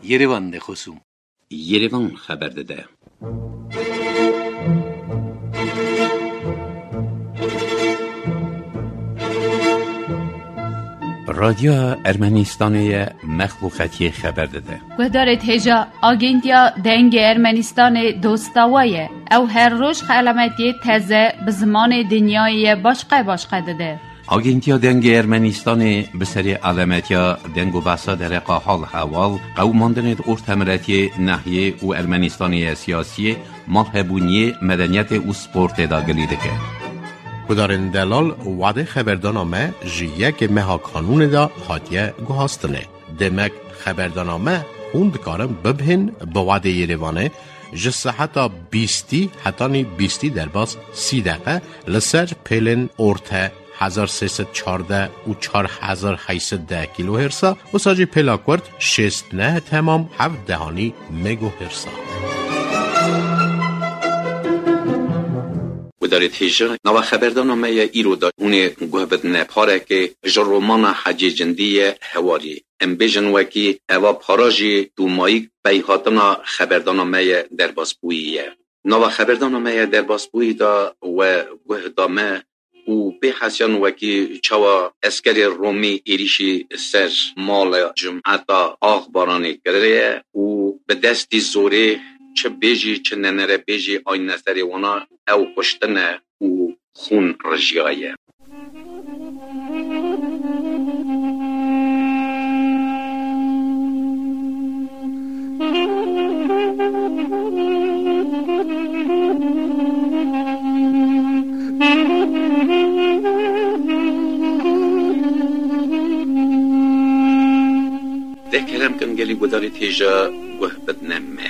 Yerevan خصوم Yerevan xəbər dedə. رادیو ارمنستانی مخلوقاتی خبر داده. گذارت هجا آگنتیا دنگ ارمنستان دوستاویه او هر روز خلامتی تازه به زمان دنیای باشقه داده. آگنتیا دنگ ارمنستان به سری علامتیا دنگ و بحثا در حال حوال قوماندن ارتمراتی ناحیه و ارمنستانی سیاسی مالهبونی مدنیت و سپورت داگلیده که کدارن دلال وعده خبردانامه جیه که مها کانون دا هاتیه گوهاستنه. دمک خبردانامه خوند کارم ببهن به وعده یریوانه جسه حتی 20 در باز 30 دقیقه لسر پیلن ارته 1314 و 4810 کیلو هرسا و ساجی پیلاکورد 69 تمام 7 دهانی مگو هرسا. وداره تیجا نوا خبردانامه ایرو دا اونه گوهبت نپاره که جرومان حجی جندی هواری امبیجن وکی اوا پاراجی دومایی بیهاتنا خبردانامه در باسبوییه. نوا خبردانامه در باسبویی دا و گوهدامه و به حسیان وکی چوا اسکری رومی ایریشی سر مال جمعتا آغ بارانی کرده و به دستی زوره چه بیجی چه ننره بیجی آین نستری وانا او پشتنه و خون رجیایه. دکرم کن گلی گداری تیجا گوه بدنمه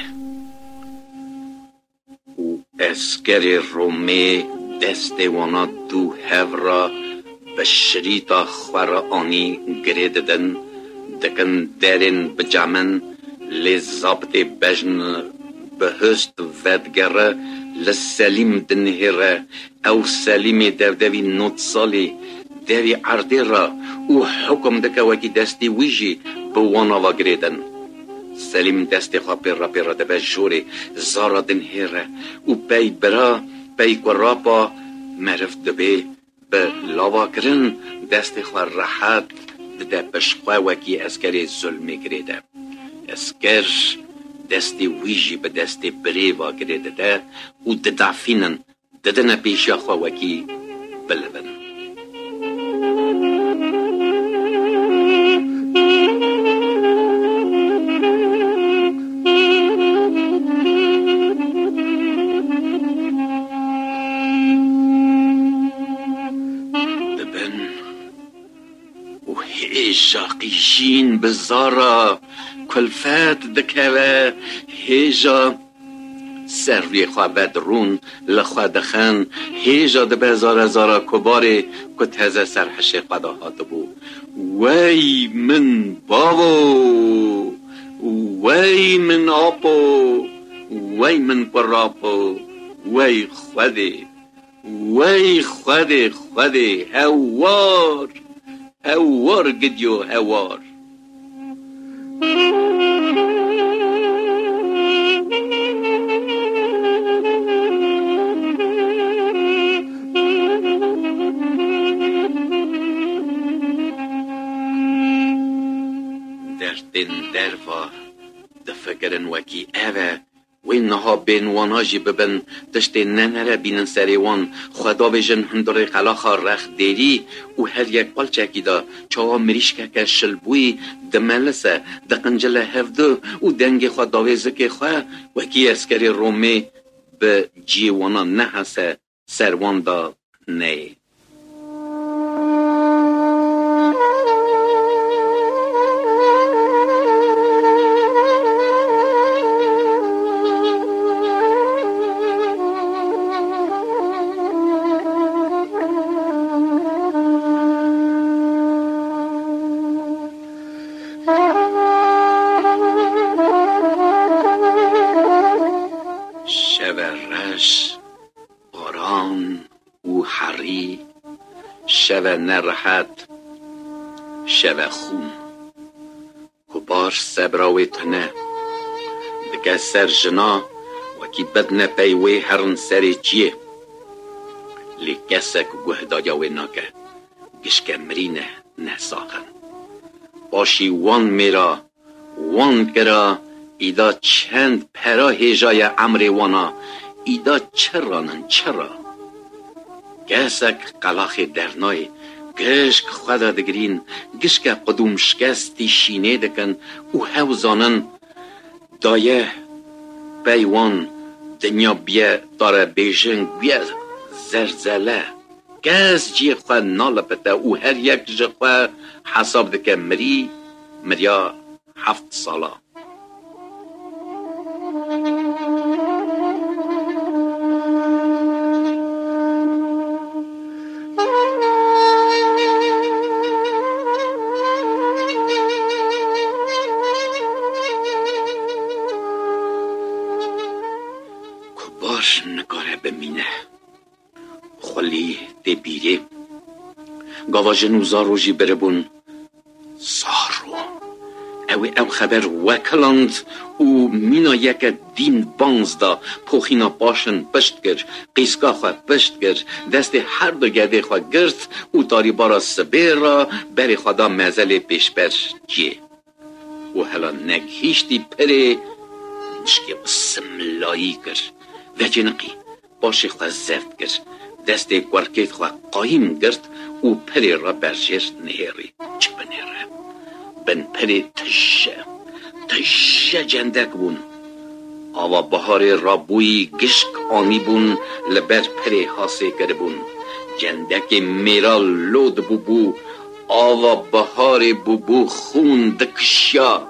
و اسکری رومی دست وانا دو هورا به شریطا خوار آنی گریددن دکن درین بجامن لزابط بجن به هست ودگره لسلیم دنهره او سلیم دردوی 9 سالی دوی عرده را او حکم دکه وکی دستی ویجی به وانا و گریدن سلیم دستی خواه پیرا دبه جوری زارا دنهره او پی برا پی قرابا معرف دبه به لاوا کرن دستی خواه راحت ده بشخواه وکی اسکری ظلمی گریده اسکر دستی ویجی به دستی بری و گریده ده او ددافینن ددن پیشی خواه وکی بلبن شاقیشین بزارا کلفت دکوه هیجا سروی خواه بدرون لخواه دخن هیجا ده زارا کباری که تازه سرحش قداهات بو وی من بابو وی من آپو وی من قرابو وی خوده هوار گدیو هوار در دن دروا دفکرن وکی اوه وینها بینوانا جی ببن دشتی ننره بینن سریوان خدا بجن هندره قلاخا رخ دیری و هر یک پال چکی دا چاوا مریش که شلبوی دملسه دقنجل هفده و دنگ خدا ویزه خواه وکی اسکری رومی به جیوانا نحسه سروان دا نه شوه نرحت شوه خون کبار سبراوی تنه که سر جنا وکی بدن پیوی هرن سر چیه لی کسک گهدایا و ناکه گشک مرینه نه ساخن باشی وان میرا وان کرا ایدا چند پرا هجای امر وانا ایدا چرانن چرا گسک قلاخ درنای گشک خدا دگرین گشک قدوم شکستی شینه دکن او هوزانن دایه پیوان دنیا بیا داره بیشن بیا زرزله گس جی خواه نالپته او هر یک جی خواه حساب دکه مریا 7 ساله کباش نگاره بمینه خلی ده بیره گاواجن اوزا روژی بربون سارو او خبر وکلند او مینا یک دین بانزدا پوخینا باشن پشت گر قیسکا خواه پشت گر دست هر دو گرده خواه گرد او تاری بارا سبیر را بری خدا مزل پیش بر جیه او هلا نگهیشتی پره نشکه سملایی گر و جنقی باشی خواه زرد گر دست گورکیت خواه قایم گرد او پره را برجر نهری چه بنهره بن پری تشه جندک بون آوا بهار رابوی گشک آنی بون لبر پری حاسه کرده بون جندک میرا لود بو آوا بهار بو خون دکشیا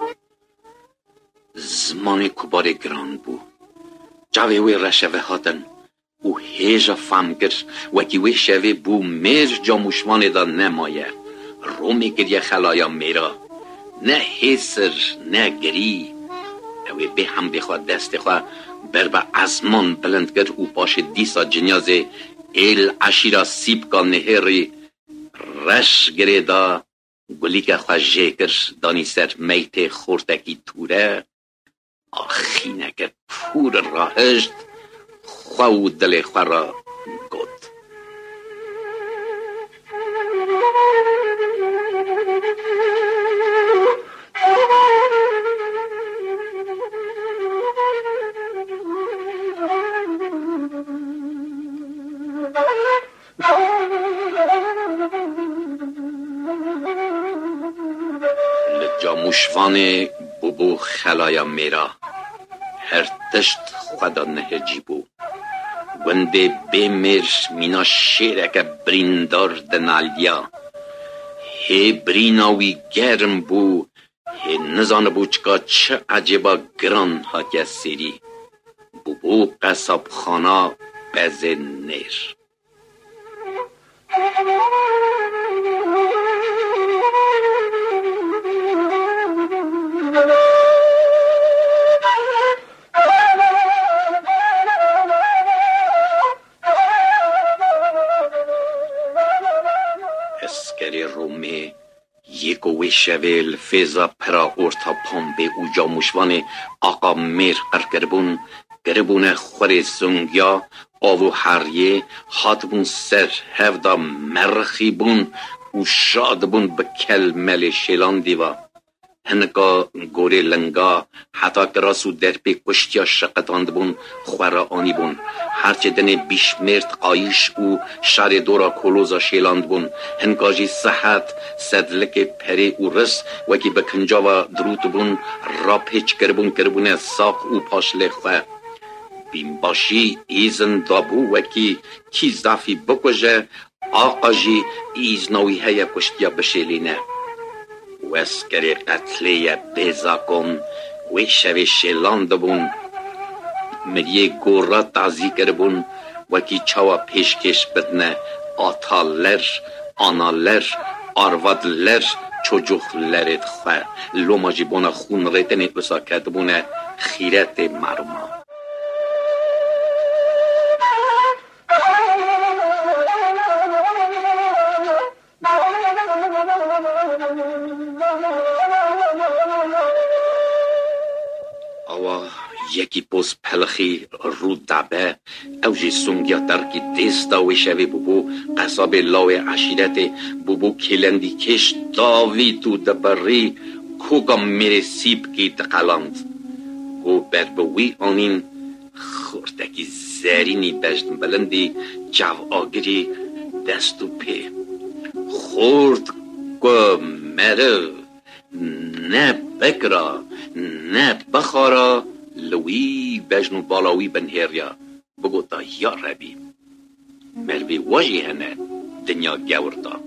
زمان کبار گران بو جاوه وی رشوه هاتن او هیجا فهم کرد وکی وی شوه بو میر جاموشمان دا نمایه رومی گریه خلایا میرا نه حسر نه گری اوی به هم بخواد دست خواه بر با ازمان بلند کرد او باش دیسا جنیاز ایل عشیرا سیب کا نهری رش گریدا گلی که خواه جیکر دانی سر میت خورتکی توره آخینه که پور راهشت خواه و دل خواه را گود لجاموشوان بو خلایا میرا هر تشت خدا نهجی بو گنده بیمیر مینا شیرک بریندار دنالیا هی بریناوی گرم بو هی نزانه بو چکا چه عجبا گران هاتی سیری بو قصاب خانا بز نیر اسکری رومی یکو ویشویل فیزا پرا اورتا پامبه او جاموشوان آقا میر قرقربون گربون خور زنگیا آوو حریه حاتبون سر هفدا مرخی بون او شاد بون به کلمل شیلان دیوا هنگا گوری لنگا حتی کراسو در پی کشتیا شقتاند بون خورا آنی بون هرچه دنه بیشمرد قایش او شار دورا کلوزا شیلاند بون هنگاجی صحت صدلک پری او رس وکی بکنجاوا دروت بون را پیچ کربون ساق او پاشل خواه بیم باشی ایزن دابو وکی کی زافی بکجه آقا جی ایزنوی هیا کشتیا بشیلینه وسکری قتلی بیزا کن وی شوی شیلاند بون مریه گورا تازی کربون وکی چاوا پیشکش بدنه آتالر آنالر آروادلر çocukları خواه لوماجی بونا خون ریتنی بسا کدبونه خیرت مرما آوا یکی پوز پلخی رو دبه اوجی سونگیا درکی دستا و شوی ببو قصاب لاو عشیرت ببو کلندی کش داوی تو دبری کوگا میره سیب کی تقلاند و بربوی آنین خوردکی زرینی بجن بلندی جو آگری دستو پی خورد که مره نه بکرا نه بخارا لوی بجنو بالاوی بنهریا بگو تا یا ربی مروی واجی هنه دنیا گورتا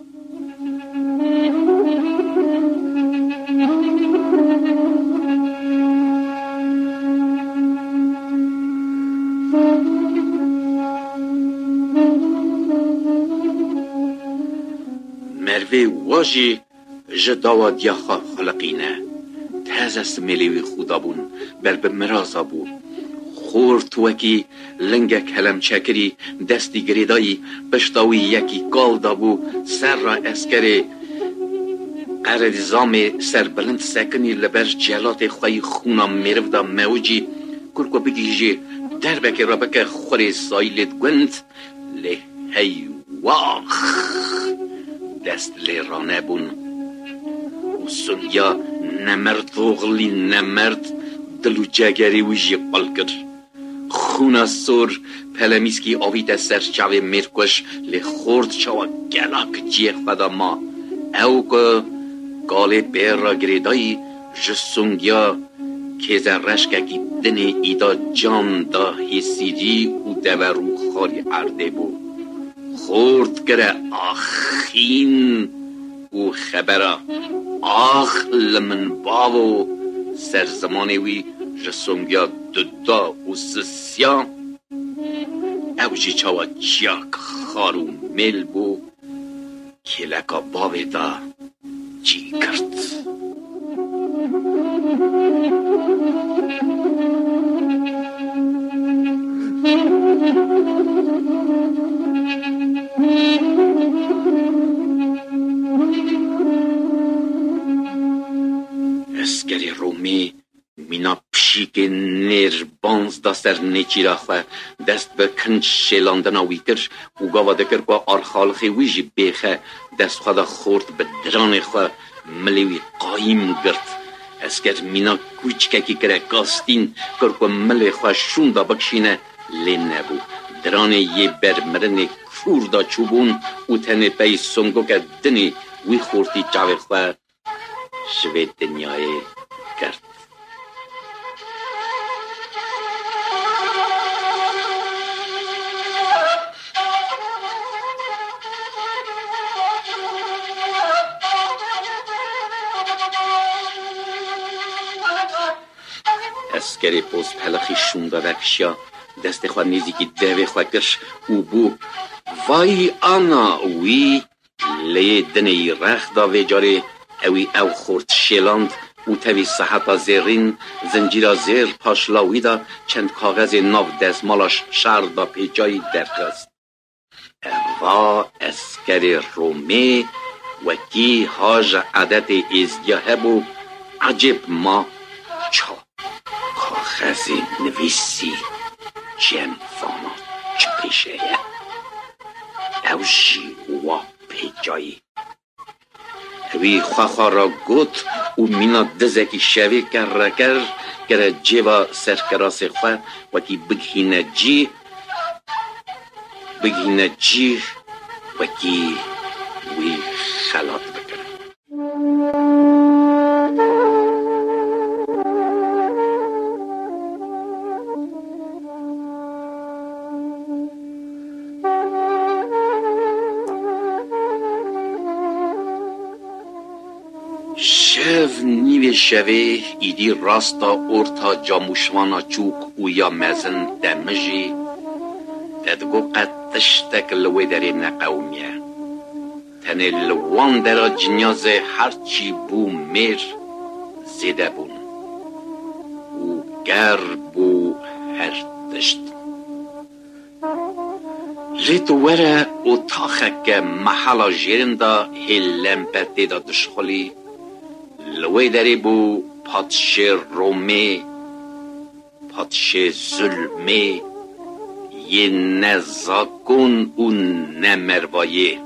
مروی واجی جداوا دیا خلقینه تازه سمیلیوی خودا بون بل به مرازا بو خورد وکی لنگه کلم چکری دستی گریدایی پشتاوی یکی گال دابو سر را اسکری قردزام سر بلند سکنی لبر جلات خواهی خونم میرف دا موجی کرکو بگیجی در بکه را بکه خوری سایلت گوند لی هی واخ دست لی رانه بون و سنیا نمرد وغلی نمرد دلو جگری ویجی قل کر خونا سور پلمیسکی آویت سر چاوی میرکوش لی خورد چاوا گلاک جیخ فدا ما او که گاله بیر را گریدایی جسونگیا که زرشککی دنی ایدا جان دا حسیجی و دورو خاری عرده بو خورد گره آخین و خبره آخ لمن باو سر زمانی وی جسونگیا ددا و سسیا او جی چاوا چیاک خارو میل بو که لکا باوی دا جی کرد اسکری رومی مینا پشیک نیر بانز دا سر نیچی را خواه دست به کنج شیلاندن آوی کر و گاوا دکر که آرخالخی ویجی بیخه دست خواه دا خورد به دران خواه ملیوی قایم گرد اسکر مینا کوچککی کره گاستین کر که ملی خواه شون دا بکشینه لی نبو دران یه برمرن کور دا چوبون و تنه پی سنگو که دنی وی خورتی چاوی خواه شوی دنیای کرد اسکری پوز پلخی شونده وکشیا دست خواه نیزی که دوی خواه کرش او بو وای آنا وی لی دنی رخ دا ویجاری اوی او خورد شیلاند او توی صحتا زیرین زنجیرا زیر پاشلاوی دا چند کاغذ ناو دزمالاش شر دا پیجای درخست اوا اسکری رومی وکی هاج عدد ازگیه بو عجب ما چا کاغذی نویسی جنفانا چپیشه او جی وا پیجایی اوی خواه را گوت و مینا دزکی شوی کرکر کره جیوا سرکراس خواه وکی بگهینه جی وکی وی خلات بکره شف نیوی شوی ایدی راستا ارتا جاموشوانا چوک و یا مزن دمجی تدگو قد تشتک لوی داری نقومیه تنه لوان درا جنیاز هرچی بو میر زیده بون و گر بو هر دشت ریتو وره اتاخک محلا جیرندا هیلم پرده دا دشخلی لوی داری بو پادشیر رومی پادشه ظلمه یه نزاکن و نمروایه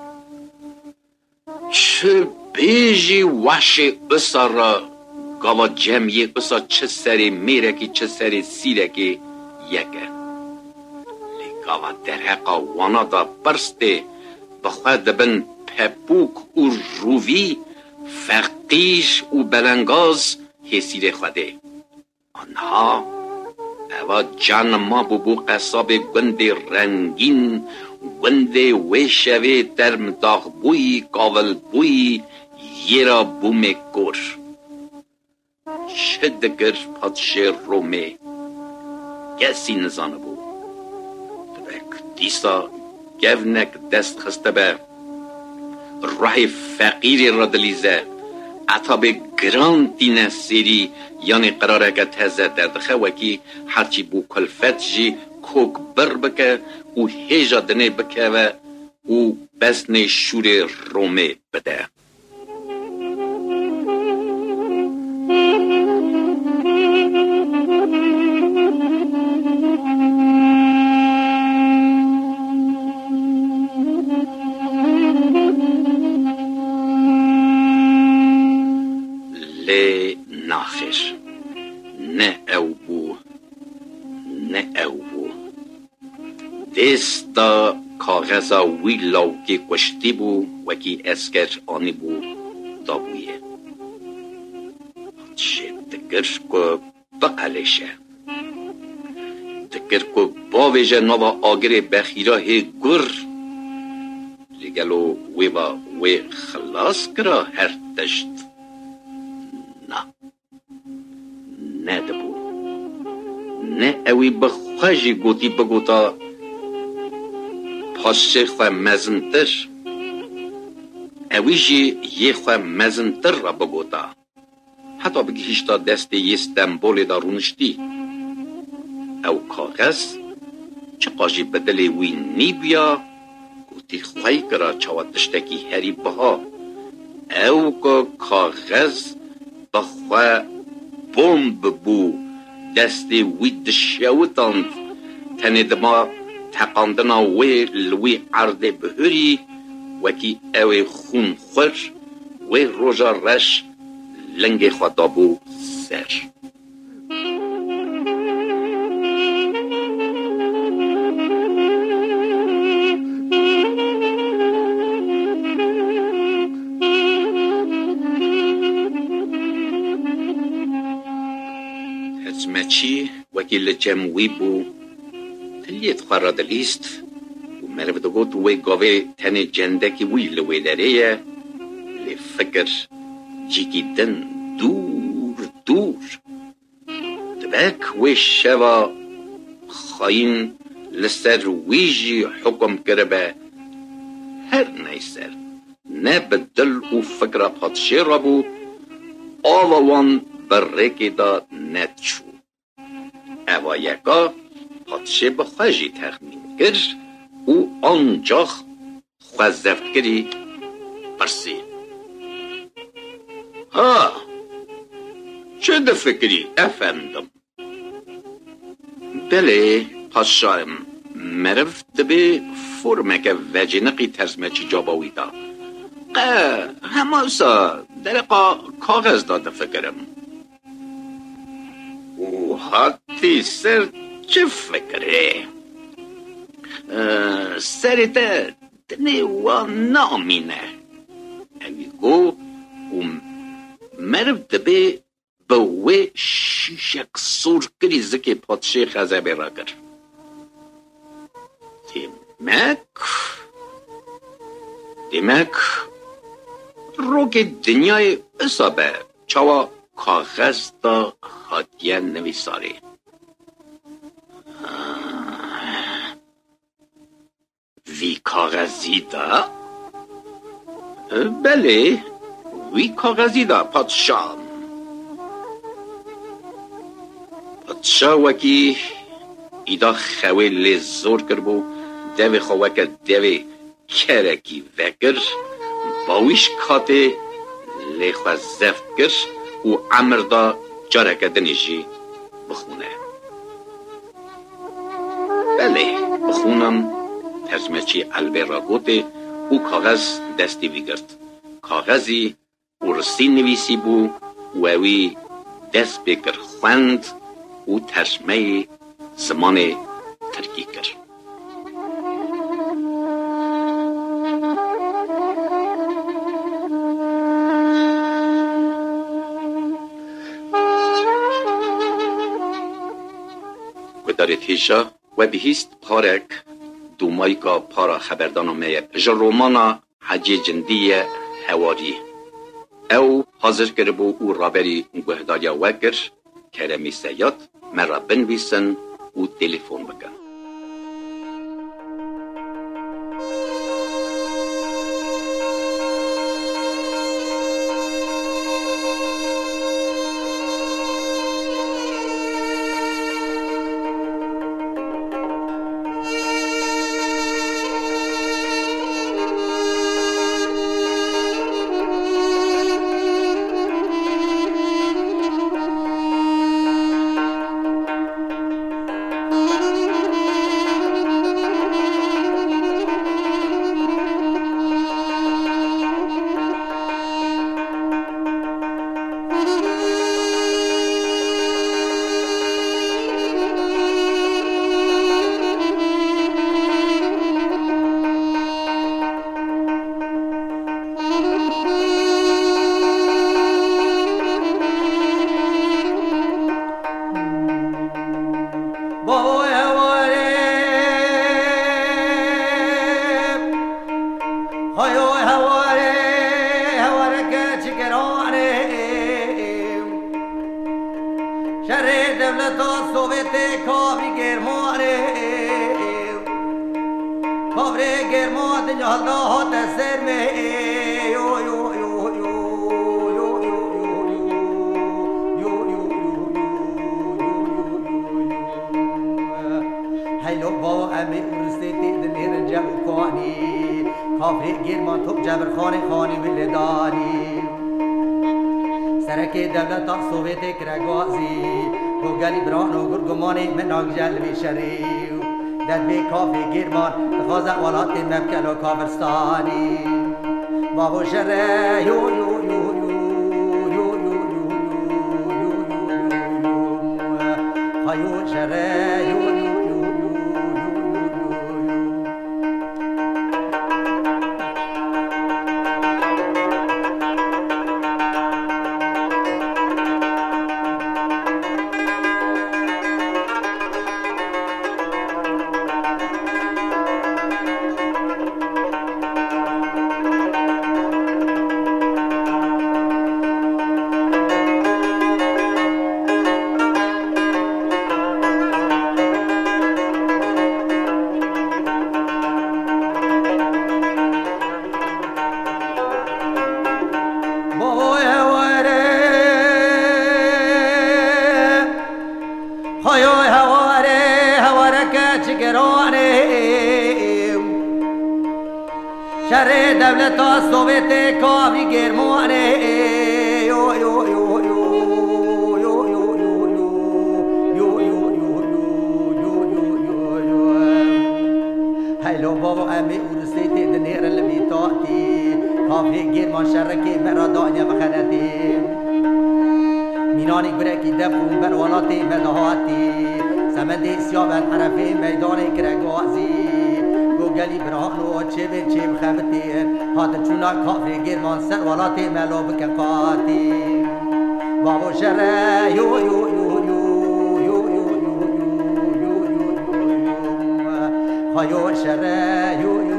چه بیجی وش اسا را گاوا جمعی اسا چه سری میرکی چه سری سیرکی یکه لگاوا درحقا وانا دا برسته بخواه دبن پپوک و رووی فقیش و بلنگاز حسیر خوده آنها اوا جان ما بو قصاب گند رنگین گند وشوه در مداغ بوی قاول بوی یرا بوم گر چه دگر پادشه رومه کسی نزانه بو دیسا گونک دست خسته به راه فقیر را دلیزه عطا به گرانتی نسیری یعنی قراره که تازه دردخه وکی هرچی بو کلفت جی کوک بر بکه و هیجا دنه بکه و بسن شور رومه بده ناخر نه او بو دستا کاغذا ویلاو که کشتی بو وکی اسکر آنی بو دابویه چه دگر که بقلشه دگر که باویجه نوا آگر بخیراه گر لگلو وی خلاص کرا هر تشت نه دبو نه اوی بخواجی گوتی بگوتا پاسچه خواه مزنتر اوی جی یه خواه مزنتر را بگوتا حتی بگی هشتا دست یه استنبول دارونشتی او کاغذ چه قاجی بدل وی نی بیا گوتی خواهی کرا چاوت دشتکی هری بها او که کاغذ بخواه بومب بو دست وی دشوتاند تنه دما تقاندنا وی لوی عرض بهری وکی اوی خون خور وی روژا رش لنگ خدابو سر مچی وکیل جمعی بو تلیت خواه دلیست و مرو دگوت وی گاوه تن جندکی وی لوی داره لفکر جیگی دن دور دبک وی شوا خاین لسر ویجی حکم کرده هر نیسر نه بدل و فکر پادشه را بو آوان برکی دا نتشو اوا یکا پادشه بخواجی تخمین کرد او آنجا خوزفت کری پرسی ها چه ده فکری افندم بله پادشاهم مرف دبی فرمک وجنقی تزمه چی جاباوی دا هماسا درقا کاغذ داده فکرم او حتی سر چه فکره سرته دنه و نامینه اوی گو و مرف دبی به وی شیشک سور کری زکی پادشه خزه بیرا کر دیمک رو که دنیای اصابه چاوا کاغذ دا خاتیه نویساری وی کاغذی دا؟ بله وی کاغذی دا پادشاه وکی ایدا خوی لزور کربو دوی خواکه دوی کرکی وکر باویش کاته لیخوا زفت کر و عمر دا جارکه دنیجی بخونه بله بخونم ترجمه چی البه را گوته او کاغذ دستی بگرد کاغذی ارسی نویسی بو و اوی دست بگر خوند او ترجمه زمان ترکی کرد داره تیشا و بهیست پارک دومایکا پارا خبردانامه جا رومانا حجی جندی حواری او حاضر کربو او رابری گهداریا وگر کرمی سیاد مرا بنویسن او تلفن بکن سرکی دولت سوویت کرگازی گوگلی بران و گرگمانی من آگجل بیشریو دد بی کافی گیرمان تخوازه ولات مبکل و کافرستانی بابو شره یو یو یو یو یو یو یو خیو شره یو شر دولت سوویت کابی گرمانه یو یو یو یو یو یو یو یو یو هلو بابا امی ارسیت دنیر لبیتاتی کافی گرمان شرکی مرا دانیا بخنتی مینانی گرکی دفون بروالاتی مدهاتی سمندی سیابن عرفی میدانی کرگازی گلی برهان و چه به چه بخبتین هات چونا کافری گرمان سر ولاتی ملو بکن قاتی بابو شره یو یو یو یو یو یو یو یو خیو شره یو یو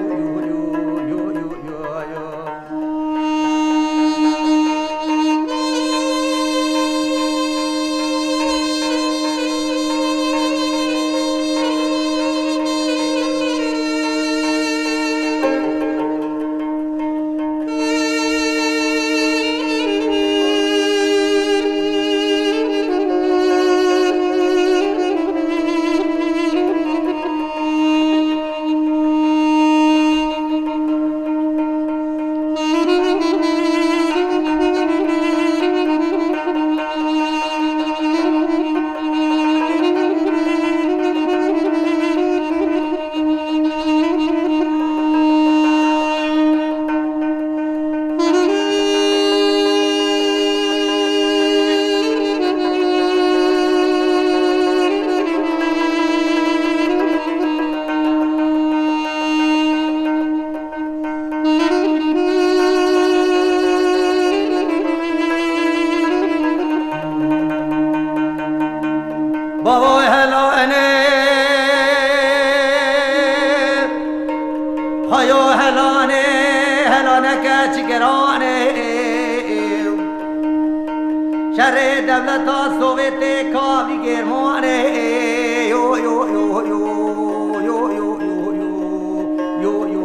شر دولتا سوویت کابی گرمانه یو یو یو یو یو یو یو یو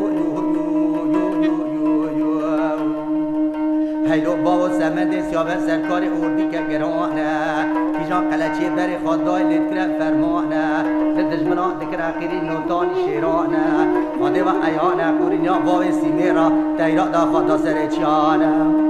یو هیلو بابا سمند سیابه سرکار اردی که گرانه پیشان قلچی بری خدای لدکره فرمانه لدجمنا دکر اخیری نوتانی شیرانه خاده و ایانه قورینیا باب سیمیرا تیرا دا خدا سرچیانه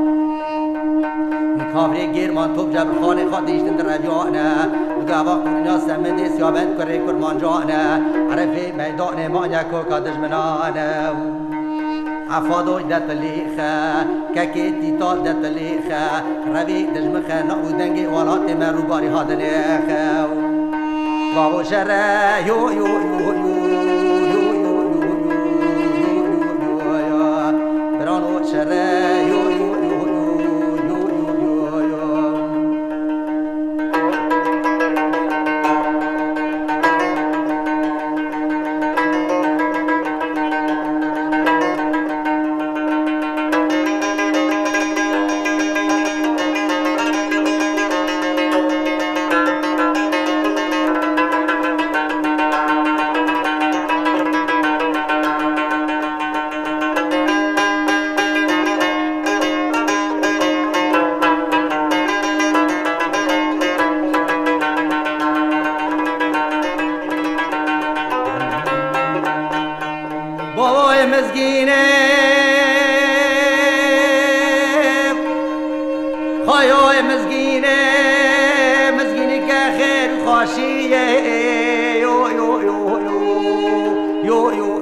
کابری گیرمان توب جبر خانه خادیشتن در رجانه دگاوا قورینیا سمند سیابه کره کرمان جانه عرفی میدان مانیا کو کادجمنانه عفادوش دت لیخه ککی تیتال دت لیخه روی دجمخه نعو دنگی ولات من روباری هادنیخه بابو شره یو یو یو یو یو یو یو یو برانو شره یو یو یو یو یو یو بابای مزگینه خایای مزگینه مزگینی که خیر خوشیه یو یو یو یو یو یو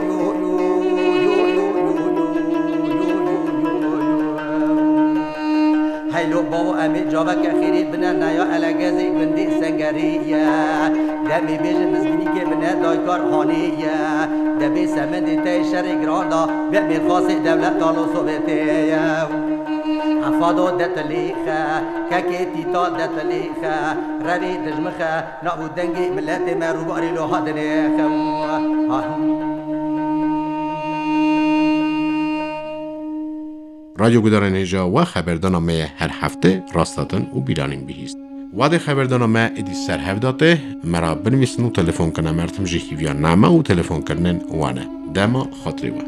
هیلو بابا امی جابا که خیرید بنا نیا الگزی بندی سنگریه دمی بیجن مزگینی که بنا دایکار خانیه دبی سمندی تی شرک راندا بمی خاصی دولت دالو صوبتیه عفادو دتلیخه ککی تیتا دتلیخه روی دجمخه نابو دنگی ملت مروباری لو هادنیخه رادیو گودارن ایجا و خبردارنامه هر هفته راستاتن و بیرانین بهیست. وعده خبردارنامه ادی سر هفداته مرا بنویسن و تلفن کنه مرتم جیخیویا نامه و تلفن کردن وانه دما خاطری وان.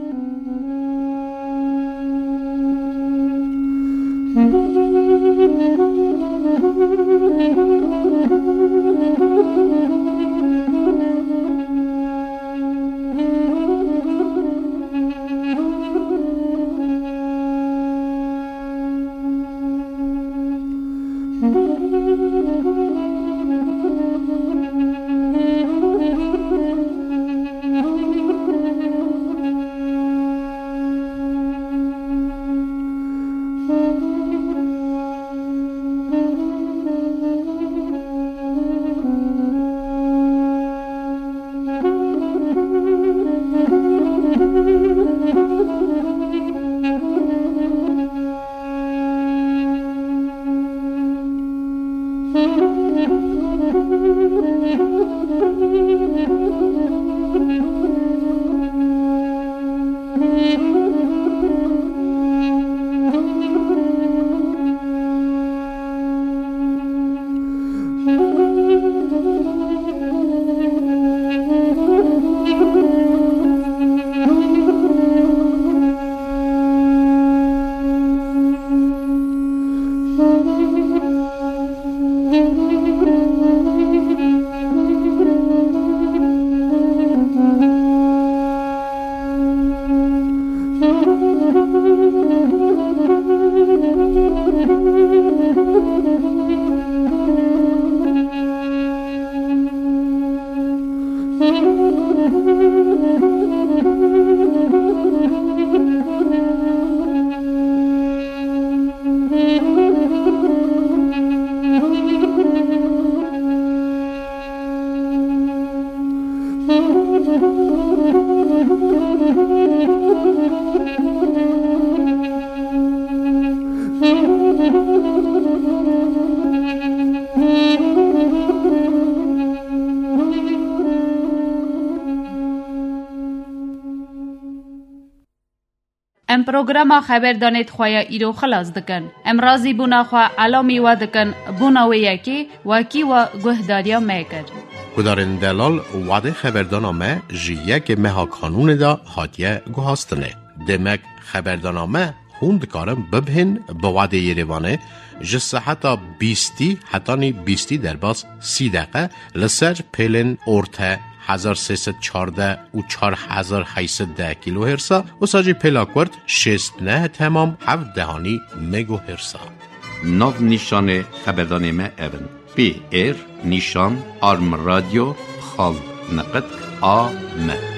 پروگرام خبردانت خواه ایرو خلاص دکن. امرازی بونا خواه علامی و دکن بونا و یکی وکی و گهداریا میکر. کدارن دلال وعده خبردانامه جیه که مها کانون دا هاتیه گوهاستنه. دمک خبردانامه خوند کارم ببهن با وعده یریوانه جسه حتی 20 حتی 20 در باز 30 دقیقه لسر پیلن ارته 1314 و 4810 کیلو هرسا و ساجی پلاکورد 69 تمام 7 دهانی مگو هرسا. ناو نیشان خبردانامه اون پی ایر نیشان آرم رادیو خال نقد آ م